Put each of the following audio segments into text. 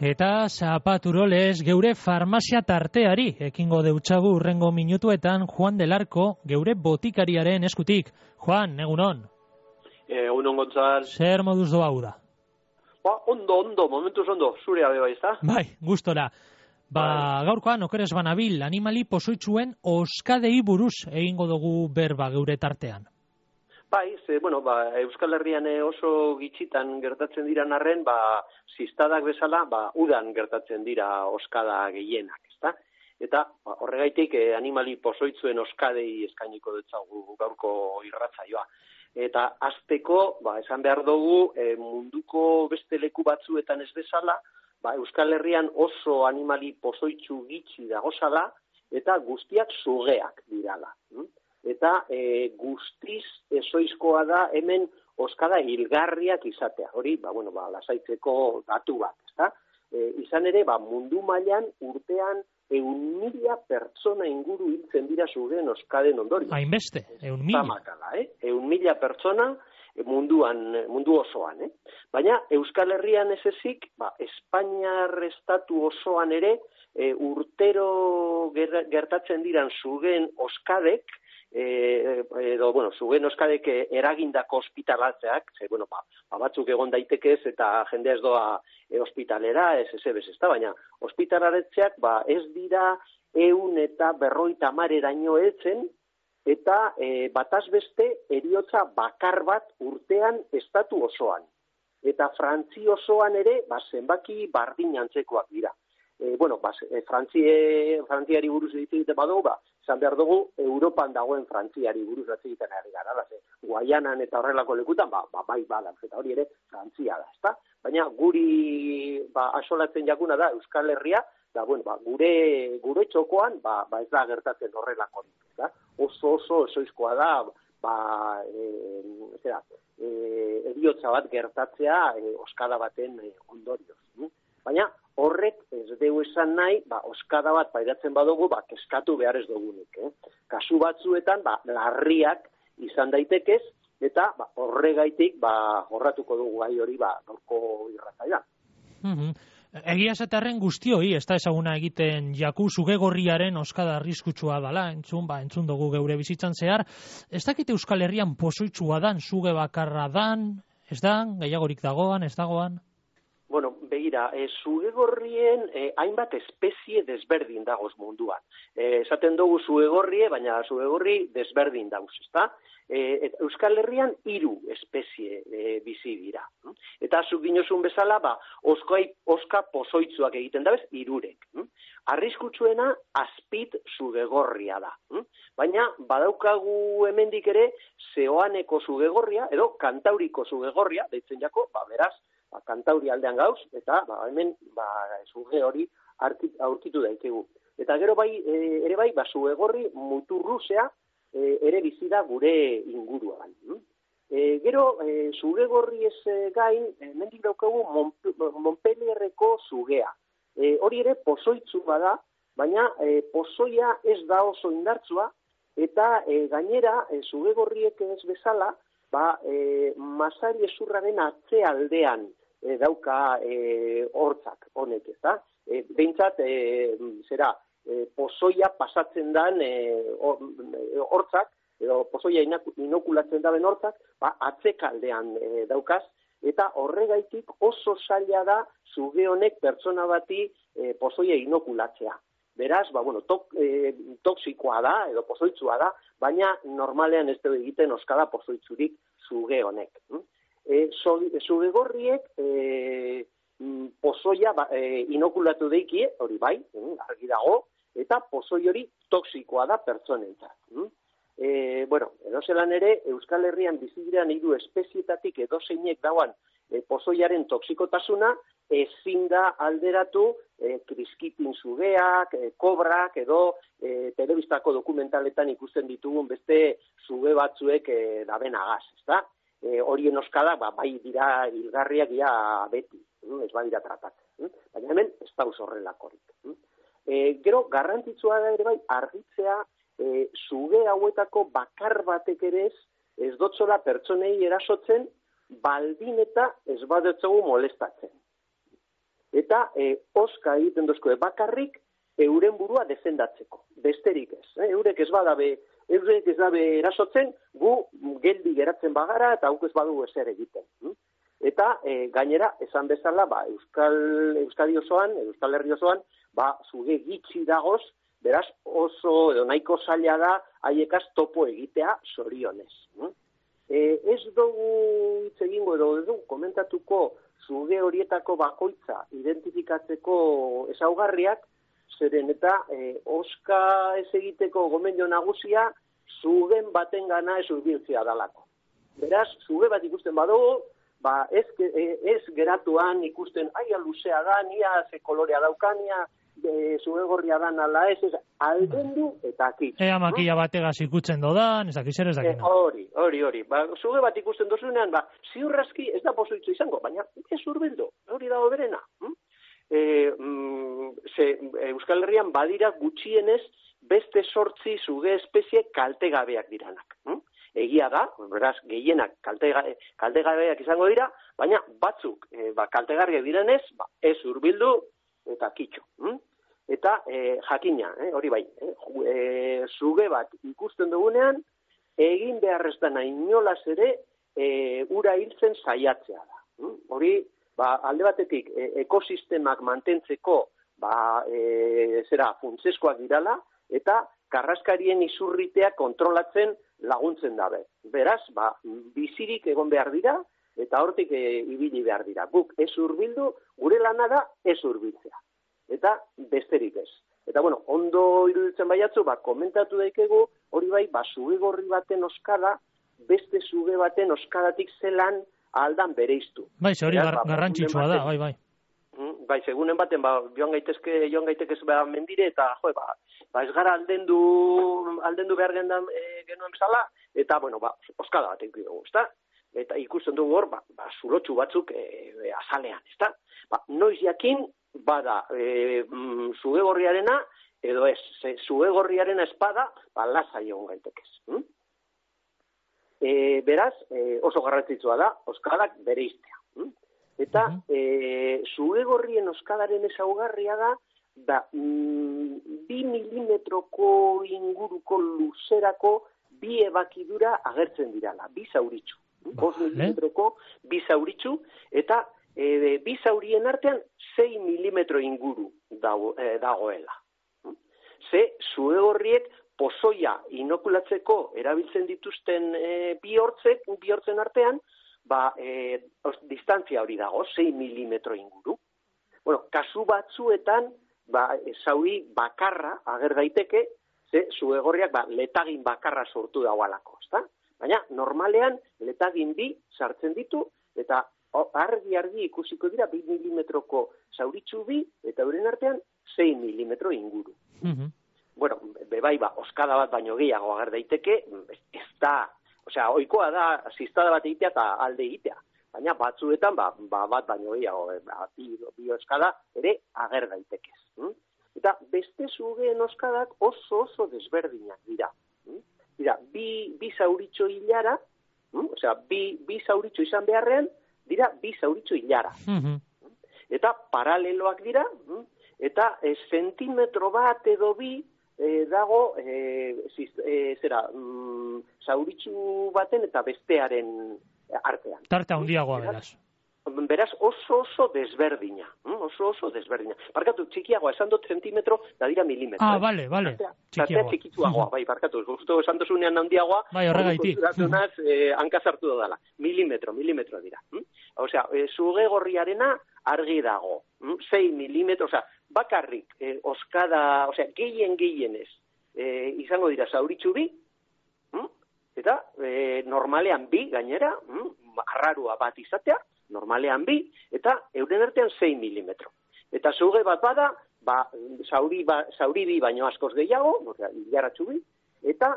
Eta zapaturoles geure farmazia tarteari ekingo deutsagu urrengo minutuetan Juan del Arco geure botikariaren eskutik. Juan, egunon. Egunon, Gontzal. Zer moduz doa da? Ondo, momentuz ondo, zure abe bai, ezta? Bai, gustora. Gaurkoan okeres banabil animali pozoitzuen oskadei buruz egingo dugu berba geure tartean. Bai, Euskal Herrian oso gitxitan gertatzen diran arren, ziztadak bezala, udan gertatzen dira oskada gehienak, ezta? Eta horregaitik animali pozoitzuen oskadei eskainiko dutzagu gaurko irratsaioa. Eta hasteko, esan behar dugu, munduko beste leku batzuetan ez bezala, Euskal Herrian oso animali pozoitzu gitxi dagozala, eta guztiak sugeak dirala. Eta guztiz ezoizkoa da hemen oskada hilgarriak izatea. Hori, lasaitzeko datu bat, ezta? Izan ere, mundu mailan urtean 100.000 pertsona inguru hiltzen dira sugeen oskaden ondorioz. Hainbeste, 100.000. Zamakala, 100.000 pertsona mundu osoan, Baina Euskal Herrian ez ezik, Espainiar estatu osoan ere, urtero gertatzen diran sugeen oskadek, sugeen oskadek eragindako ospitalatzeak, batzuk egon daitekez eta jende ez doa ospitalera, ez ezta, baina ospitalaretzeak ez dira 150 heltzen, eta bataz beste heriotza bakar bat urtean estatu osoan. Eta Frantzi osoan ere, zenbaki bardin antzekoak dira. Frantziari buruz egiten badugu, esan behar dugu, Europan dagoen Frantziari buruz egiten ari gara. Guaianan eta horrelako lekutan, bai badan, eta hori ere Frantzia da, ezta? Baina guri asolatzen jakuna da Euskal Herria, gure txokoan, ez da gertatzen horrelako. Oso ezoizkoa da, heriotza bat gertatzea oskada baten ondorioz. Baina horrek ez dugu esan nahi, oskada bat pairatzen badugu, kezkatu behar ez dugunik. Kasu batzuetan, larriak izan daitekez, eta horregaitik jorratuko dugu gai hori gaurko irratsaioan. Egia esatearren guztioi, ez da ezaguna egiten jaku sugegorriaren oskada arriskutsua dela, entzun dugu geure bizitzan zehar. Ez dakit Euskal Herrian pozoitzua dan, suge bakarra dan, ez da, gehiagorik dagoan, ez dagoan? Begira, sugegorrien hainbat espezie desberdin dagoz munduan. Esaten dugu sugegorrie, baina sugegorri desberdin dauz, ezta? Euskal Herrian 3 espezie bizi dira. Eta zuk dinozun bezala, oska pozoitzuak egiten dabez, 3. Arriskutsuena azpit sugegorria da. Baina badaukagu hemendik ere Seoaneko sugegorria, edo Kantauriko sugegorria, deitzen jako, beraz, Kantauri aldean gauz, eta hemen suge hori aurkitu daikegu. Eta gero ere sugegorri muturruzea ere bizi da gure inguruan. Gero sugegorri ez gain, hemendik daukagu Montpellierreko sugea. Hori ere pozoitzu bada, baina pozoia ez da oso indartsua, eta gainera sugegorriek ez bezala, Masari ezurraren atzealdean dauka hortzak honek, ezta? Behintzat, pozoia pasatzen dan hortzak, edo pozoia inokulatzen daben hortzak, atzekaldean daukaz, eta horregaitik oso zaila da suge honek pertsona bati pozoia inokulatzea. Beraz, toksikoa da, edo pozoitzua da, baina normalean ez dugu egiten oskada pozoitzurik suge honek. Sugegorriek pozoia inokulatu deikie, hori bai, argi dago, eta pozoi hori toksikoa da pertsonentzat. Edozelan ere, Euskal Herrian bizigiran 3 espezietatik edozeinek dauan pozoiaren toksikotasuna, ezin da alderatu kriskitin sugeak, kobrak, edo telebistako dokumentaletan ikusten ditugun beste suge batzuek dabenagaz, ezta? Horien oskada, bai dira hilgarriak beti, ez badira tratatzen. Baina hemen ez dauz horrelakorik. Gero, garrantzitsua da ere bai, argitzea suge hauetako bakar batek ere ez dotzola pertsonei erasotzen, baldin eta ez badotzogu molestatzen. eta oska egiten dozko bakarrik euren burua defendatzeko, besterik ez. Eurek ez dabe erasotzen, gu geldi geratzen bagara eta hauk ez badu ezer egiten. Eta gainera, esan bezala, Euskal Herri osoan, zuge gitxi dagoz, beraz oso edo nahiko zaila da haiekaz topo egitea zorionez. Ez dugu hitz egingo edo dugu komentatuko zuge horietako bakoitza identifikatzeko ezaugarriak, zeren eta oska ez egiteko gomendio nagusia zugen baten gana ez hurbiltzea dalako. Beraz, zuge bat ikusten badugu, ez geratuan ikusten aia luzea da, nia ze kolorea daukan, nia zuge gorria da nala ez, aldendu eta akitzu. Ea makilla bategaz ikutzen dodan, ez dakiz ere ez dakina. Hori. Zuge bat ikusten dozunean, ziurraski ez da pozoitzu izango, baina ez hurbildu, hori dago berena. Euskal Herrian badira gutxienez beste 8 zuge espezie kaltegabeak diranak. Egia da, beraz, gehienak kaltegabeak izango dira, baina batzuk kaltegarriak direnez, ez hurbildu eta kitxo. Eta jakina, hori bai, zuge bat ikusten dugunean, egin beharrez dana inolaz ere ura hiltzen saiatzea da. Hori, alde batetik ekosistemak mantentzeko funtseskoak dirala, eta karraskarien izurritea kontrolatzen laguntzen dabe. Beraz, bizirik egon behar dira, eta hortik ibili behar dira. Guk ez hurbildu, gure lana da ez hurbiltzea. Eta besterik ez. Eta, ondo iruditzen baiatzu, komentatu daikegu, hori bai, zuge gorri baten oskada, beste zuge baten oskadatik zelan aldan bereiztu. Bai, hori garrantzitsua da, bai. Bai, segunen baten, joan gaitekez mendire, eta, ez gara aldendu behar genuen bezala, eta, oskada bat egin dugu, ezta? Eta ikusten dugu hor, zulotxu batzuk azalean, ezta? Noiz jakin, bada zuge gorriarena, edo ez, zuge gorriarena espada, lasai egon gaitekez. Beraz, oso garrantzitsua da, oskadak bereiztea. Eta zuge gorrien oskadaren ezaugarria da 2 milimetroko inguruko luzerako bi ebakidura agertzen dirala, bi zauritxu. 5 milimetroko bi zauritxu, eta bi zaurien artean 6 milimetro inguru dagoela. Zuge gorriek pozoia inokulatzeko erabiltzen dituzten bihortzen artean, distantzia hori dago, 6 milimetro inguru. Kasu batzuetan, zauri bakarra ager daiteke, zuge gorriak letagin bakarra sortu dagoalako, ezta? Baina, normalean, letagin bi sartzen ditu, eta argi ikusiko dira 2 milimetroko zauritxu bi, eta euren artean 6 milimetro inguru. Bebai, oskada bat baino gehiago ager daiteke, ez da, ohikoa da, ziztada bat egitea eta alde egitea. Baina batzuetan, bat baino gehiago, bi oskada ere ager daitekez. Eta beste zugeen oskadak oso desberdinak dira. Dira, bi zauritxo hilara, bi zauritxo izan beharrean, dira bi zauritxo hilara. Eta paraleloak dira, eta zentimetro bat edo bi dago zauritxu baten eta bestearen artean. Tarta handiagoa beraz. Beraz, oso desberdina. Oso desberdina. Barkatu, txikiagoa, esan dut zentimetro, da dira milimetro. Bale. Tartea txikituagoa, barkatu. Justo esan dozunean handiagoa, horregaiti. Hanka sartu dodala. Milimetro dira. Zuge gorriarena argi dago. 6 milimetro, bakarrik, oskada, gehienez, izango dira zauritxu bi, eta normalean bi, gainera, arrarua bat izatea, normalean bi, eta euren artean 6 milimetro. Eta zuge bat bada, zauri bi baino askoz gehiago, hilaratxu bi, eta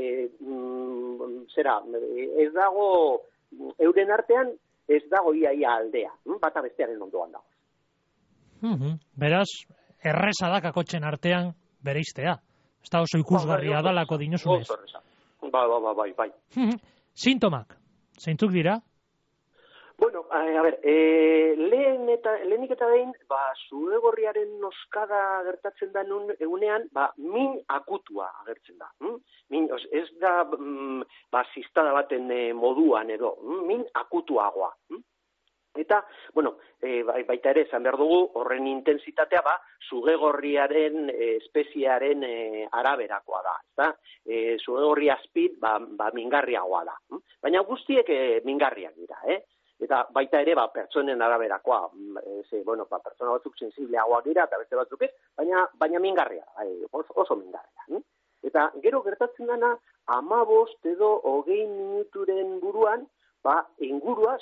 ez dago, euren artean ez dago iaia aldea, bata bestearen ondoan dago. Beraz, erreza da kakotxen artean bereiztea. Ez da oso ikusgarria dalako dinozunez. Bai. Sintomak, zeintzuk dira? Bueno, a ber, lehenik eta behin, zugegorriaren oskada gertatzen da egunean, min akutua agertzen da. Ez da, zistada baten moduan edo, min akutuagoa. Eta, bueno, baita ere, esan behar dugu, horren intensitatea, zugegorriaren espeziearen araberakoa da. Zugegorri azpit, mingarriagoa da. Baina guztiek mingarriak dira, Eta baita ere, pertsonen araberakoa, pertsona batzuk sensibleagoak dira, eta beste batzuk ez, baina mingarria, oso mingarria. Eta gero gertatzen dena, 15 edo 20 minuturen buruan, ingurua,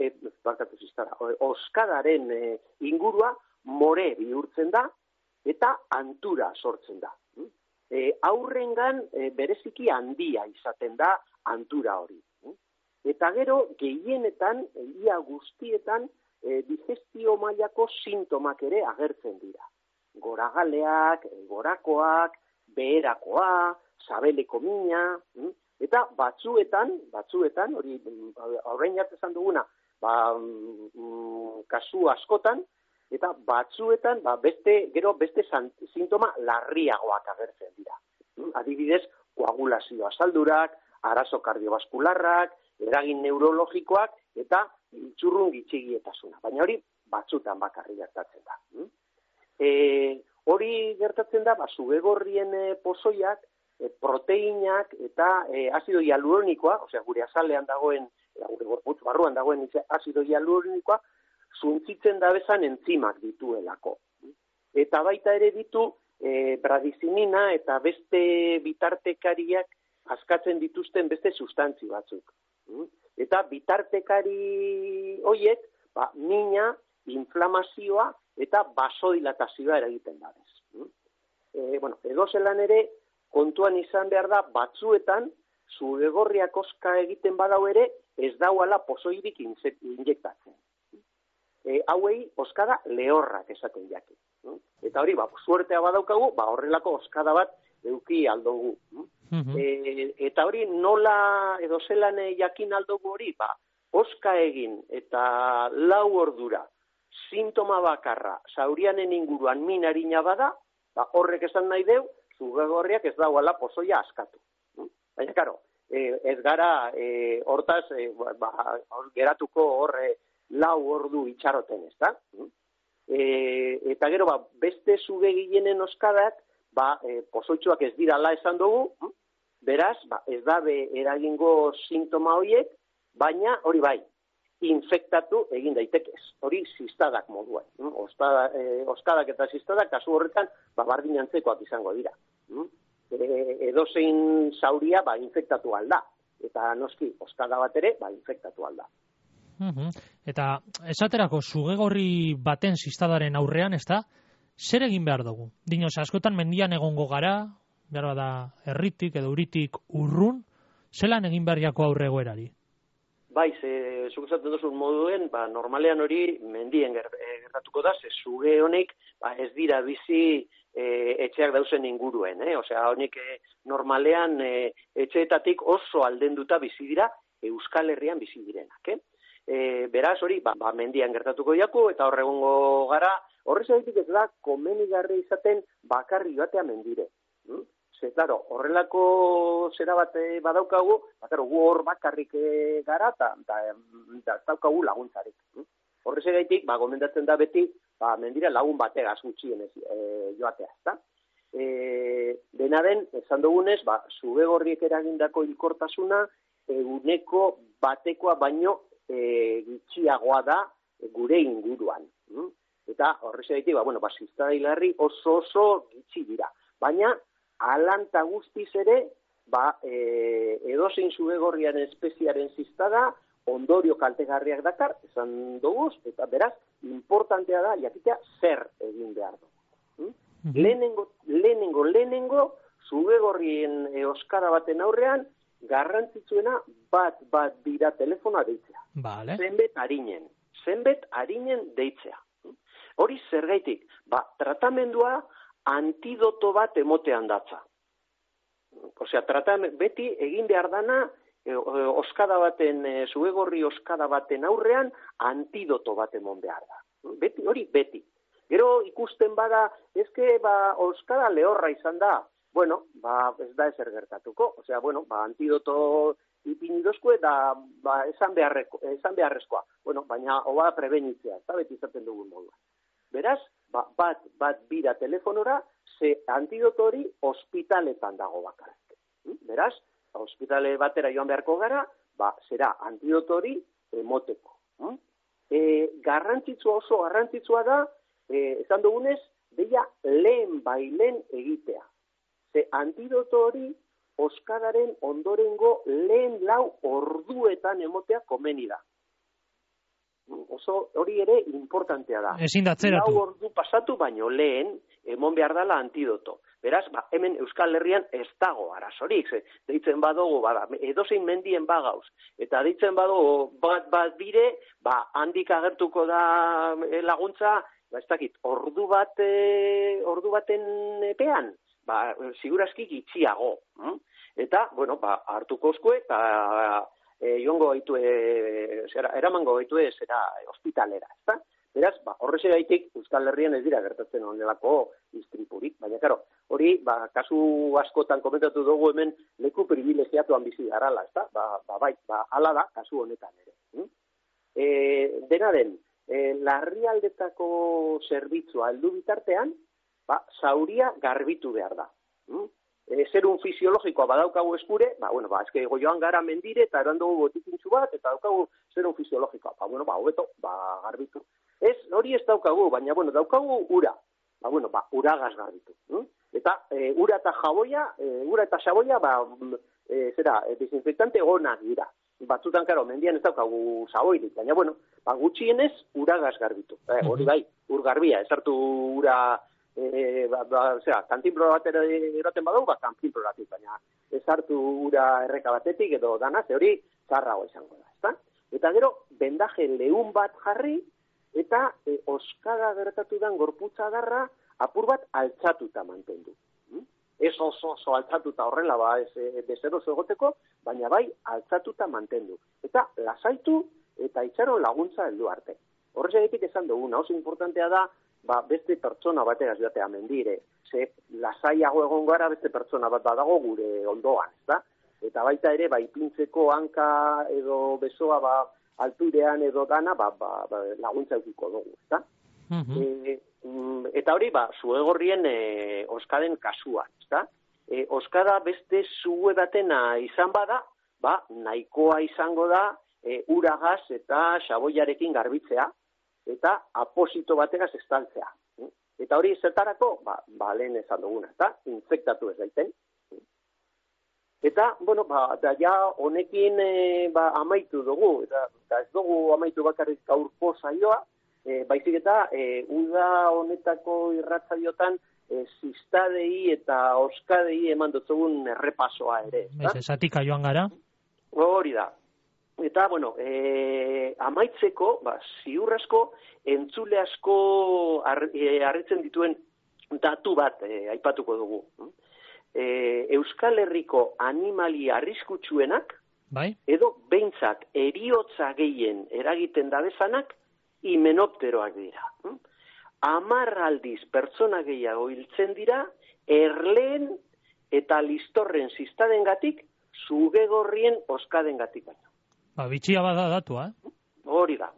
oskadaren ingurua more bihurtzen da, eta antura sortzen da. Aurrengan bereziki handia izaten da antura hori. Eta gero, gehienetan, ia guztietan, digestio mailako sintomak ere agertzen dira. Goragaleak, gorakoak, beherakoa, sabeleko mina, eta batzuetan, hori aurrein jartzen esan duguna, kasu askotan, eta batzuetan, beste sintoma larriagoak agertzen dira. Adibidez, koagulazio azaldurak, arazo kardiobaskularrak, eragin neurologikoak eta txurrun gitxigietasuna. Baina hori batzutan bakarri gertatzen da. Hori gertatzen da, zugegorrien pozoiak, proteinak eta azido hialuronikoa, osea gure azalean dagoen, gure gorputz barruan dagoen azido hialuronikoa, zuntzitzen da bezan entzimak dituelako. Eta baita ere ditu bradizinina eta beste bitartekariak askatzen dituzten beste sustantzi batzuk. Eta bitartekari horiek, mina, inflamazioa eta basodilatazioa eragiten dabez. Edozelan ere, kontuan izan behar da, batzuetan, zugegorriak oska egiten badau ere, ez dauala pozoirik injektatzen. Hauei, oskada lehorrak esaten jake. Eta hori, suertea badaukagu, horrelako oskada bat eduki aldogu. Eta hori nola edo zelan jakin aldogu hori, oska egin eta 4 ordura sintoma bakarra zaurianen inguruan min harina bada, horrek esan nahi deu, zugegorriak ez dauala pozoia askatu. Baina, karo, ez gara hortaz geratuko horre 4 ordu itxaroten, ez da? Eta gero, beste zugegilenen oskadak, pozoitxuak ez dirala esan dugu, beraz, ez dabe eragingo sintoma horiek, baina hori bai, infektatu egin daitekez. Hori zistadak moduan. Oskadak eta zistadak, kasu horretan, bardin antzekoak izango dira. Edozein zauria, infektatu alda. Eta noski, oskada bat ere, infektatu alda. Eta esaterako zugegorri baten zistadaren aurrean, ez da, zer egin behar dugu? Dinoz, askotan mendian egongo gara, behar bada herritik edo uritik urrun, zelan egin behar jako aurre egoerari? Bai, zuk esaten duzun moduen, normalean hori mendien gertatuko da, zuge honek ez dira bizi etxeak dauzen inguruen. Osea, honek normalean etxeetatik oso aldenduta bizi dira, Euskal Herrian bizi direnak. Beraz hori, mendian gertatuko jaku, eta horregongo gara, horrez egitik ez da, komenigarri izaten bakarri joatea mendire. Claro, horrelako zera bat badaukagu, gu hor bakarrik gara, eta daukagu laguntzarik. Horrez egaitik, gomendatzen da beti, mendira lagun bategaz gutxienez joatea, ezta? Dena den, esan dugunez, zugegorriek eragindako hilkortasuna, eguneko batekoa baino gitxiagoa da gure inguruan. Eta horrez egaitik, ziztada hilarri oso gitxi dira. Baina, alanta guztiz ere, edozein zugegorriaren espeziaren ziztada, ondorio kaltegarriak dakar, esan duguz, eta beraz, importantea da, jakitea, zer egin behar dugu. Lehenengo, zugegorrien oskada baten aurrean, garrantzitsuena bat dira telefonoa deitzea. Vale. Zenbet harinen deitzea. Hori zergaitik, tratamendua antidoto bat emotean datza. Osea, beti egin behar dana oskada baten, sugegorri oskada baten aurrean, antidoto bat emon behar da. Beti. Gero ikusten bada, oskada lehorra izan da. Bueno, ez da ezer gertatuko. Osea, antidoto ipinidozko eta esan beharrezkoa. Bueno, baina hoba prebenitzea, eta beti izaten dugun modua. Beraz, bat bira telefonora, ze antidoto hori ospitaletan dago bakarrik. Beraz, ospitale batera joan beharko gara, zera antidoto hori emoteko. Oso garrantzitsua da, esan dugunez, deia lehen bailen egitea. Ze antidoto hori oskadaren ondorengo lehen 4 orduetan emotea komeni da. Oso hori ere importantea da. Ezin da atzeratu. 4 ordu pasatu baino lehen emon behar dala antidoto. Beraz, hemen Euskal Herrian ez dago arazorik. Deitzen badugu, edozein mendien bagauz. Eta deitzen badugu bat bire, handik agertuko da laguntza, ez dakit, ordu baten epean, segurazki gitxiago. Eta, hartuko oskue, eta joango gaitue, eramango gaitue, zera hospitalera, ezta? Beraz, horrexegaitik Euskal Herrian ez dira gertatzen honelako istripurik, baina, karo, hori, kasu askotan komentatu dugu hemen leku privilegiatuan bizi garala, ezta? Hala da, kasu honetan ere. Dena den, larrialdetako zerbitzua heldu bitartean, zauria garbitu behar da. Zerun fisiologikoa badaukagu eskure, joan gara mendire eta eran dugu botikintxu bat, eta daukagu zerun fisiologikoa. Hobeto, garbitu. Hori ez daukagu, baina, daukagu ura. Uragaz garbitu. Eta ura eta xaboia, desinfektante gonak dira. Batzutan, karo, mendian ez daukagu xaboirik, baina, gutxienez uragaz garbitu. Hori bai, ur garbia, ez hartu ura... kantinplo bat eroten badau, kantinploratik, baina ez hartu ura erreka batetik edo dana, ze hori zarrago izango da, ezta? Eta gero, bendaje leun bat jarri, eta oskada gertatu dan gorputza darra apur bat altzatuta mantendu. Ez oso altzatuta horrela, ez bezeroso egoteko, baina bai altzatuta mantendu. Eta lasaitu eta itxaron laguntza heldu arte. Horrexegatik esan duguna, oso importantea da, beste pertsona bategaz joatea mendire. Ze lasaiago egon gara beste pertsona bat badago gure ondoan, ezta? Eta baita ere, ipintzeko hanka edo besoa alturean edo dana, laguntza eukiko dugu, ezta? Eta hori, sugegorrien oskaden kasuan, ezta? Oskada beste suge batena izan bada, nahikoa izango da uragaz eta xaboiarekin garbitzea, eta aposito bategaz estaltzea. Eta hori zertarako, lehen esan duguna, eta infektatu ez daiten. Eta, honekin amaitu dugu, eta ez dugu amaitu bakarrik gaurko saioa, baizik eta uda honetako irratzaiotan zistadei eta oskadei eman dutzugun errepasoa ere. Zatika joan gara. Hori da. Eta, amaitzeko, ziurrasko, entzule asko harritzen dituen datu bat aipatuko dugu. Euskal Herriko animali arriskutsuenak, edo behintzak eriotza gehien eragiten dabezanak, himenopteroak dira. 10 aldiz pertsona gehiago hiltzen dira, erleen eta listorren ziztadengatik, sugegorrien oskadengatik baino. Bitxia bada datua, Hori da,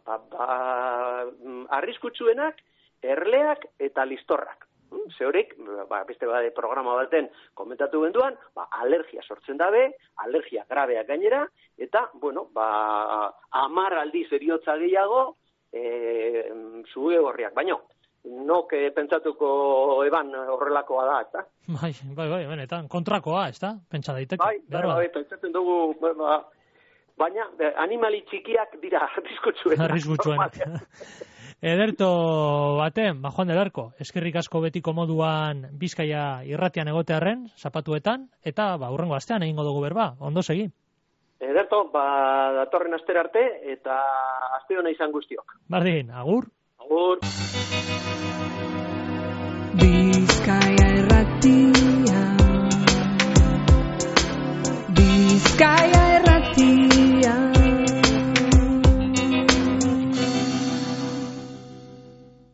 arriskutsuenak, erleak eta listorrak. Ze horrek, beste programa baten komentatu genduan, alergia sortzen dabe, alergia grabeak gainera, eta, 10 aldiz eriotza gehiago, sugegorriak. Baina, nok pentsatuko eban horrelakoa da, ezta? Bai, benetan, kontrakoa, ezta? Pentsa daiteke. Bai, pentsatzen dugu, baina animali txikiak dira arriskutsuenak. Ederto baten, Juan de Berko, eskerrik asko betiko moduan Bizkaia irratian egotearren, zapatuetan, eta hurrengo astean egingo dugu berba, ondo segi. Ederto, datorren astera arte, eta aste hona izan guztiok. Bardin, agur. Agur.